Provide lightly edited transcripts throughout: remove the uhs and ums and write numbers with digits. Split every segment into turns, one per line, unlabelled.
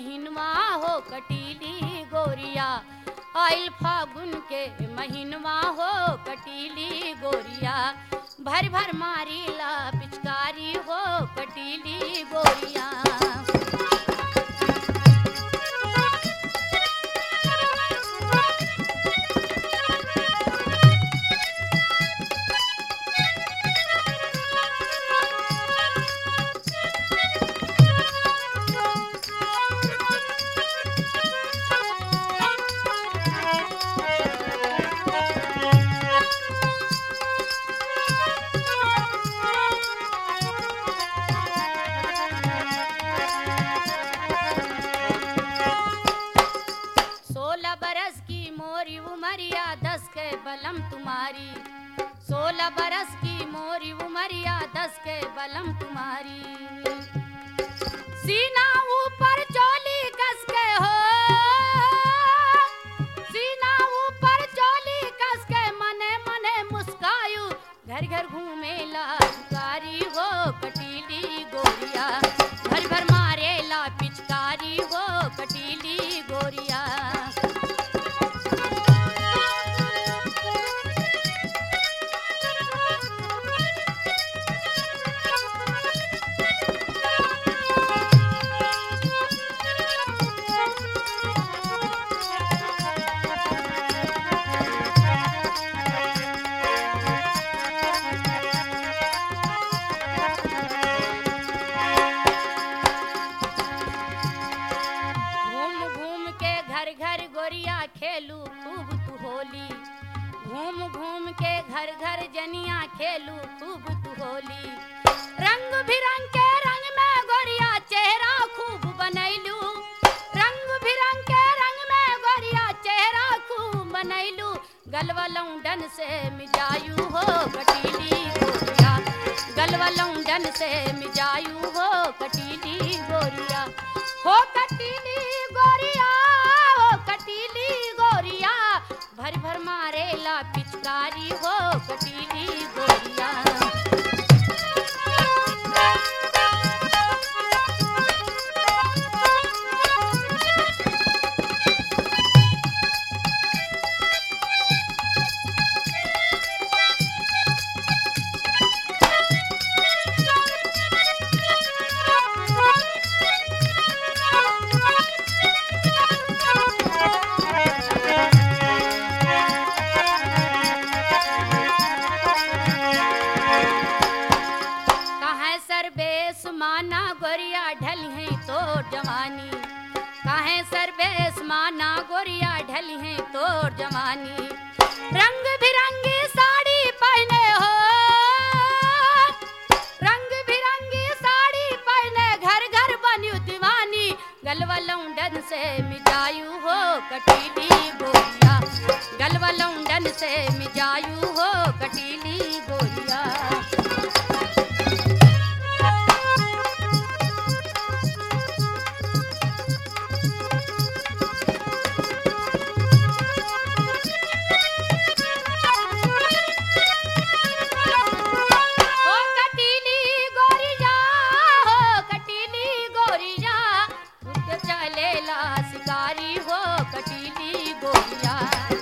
महीनवा हो कटीली गोरिया, आइल फागुन के महीनवा हो कटीली गोरिया, भर भर मारीला पिचकारी हो कटीली गोरिया। उमरिया 10 के बलम तुम्हारी, 16 बरस की मोरी उमरिया 10 के बलम तुम्हारी। सीना ऊपर चोली कस के हो, सीना ऊपर चोली कस के मने मने मुस्कायू, घर घर घूमेला पुकारी हो कटीली गोरिया, भर भर मारेला पिचकारी हो कटीली गोरिया। घर घर गोरिया खेलू खूब तू होली, घूम घूम के घर घर जनिया खेलू खूब तू होली। रंग बिरंग के रंग में गोरिया चेहरा खूब बनैलू, रंग बिरंग के रंग में गोरिया चेहरा खूब बनैलू। गलवा लौंडन से मिजायू हो कटीली गोरिया, गलवा लौंडन से मिजायू हो कटीली गोरिया, हो कटीली गोरिया, कटीली गोरिया, भर भर मारेला पिचकारी हो कटीली गोरिया। माना गोरिया ढली है तो जवानी, काहे सरबेस माना गोरिया ढली है तो जवानी। रंग बिरंगी साड़ी पहने हो, रंग बिरंगी साड़ी पहने घर घर बनी दीवानी। गलवा लौंडन से मिजायू हो कटीली गोरिया, गलवा लौंडन से मिजायू हो कटीली गोरिया। शिकारी हो कटीली गोरिया,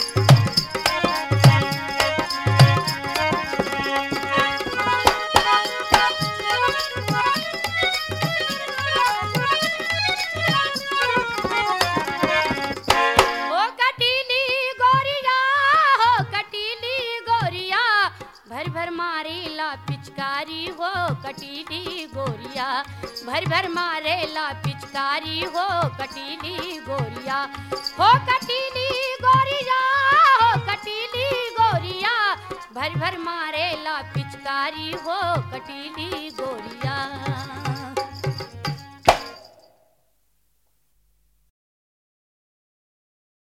हो कटीली गोरिया, हो कटीली गोरिया, भर भर मारेला पिचकारी हो कटीली गोरिया, भर भर मारेला पिचकारी हो कटीली गोरिया, हो कटीली गोरिया, हो कटीली गोरिया, भर भर मारेला पिचकारी हो कटीली गोरिया।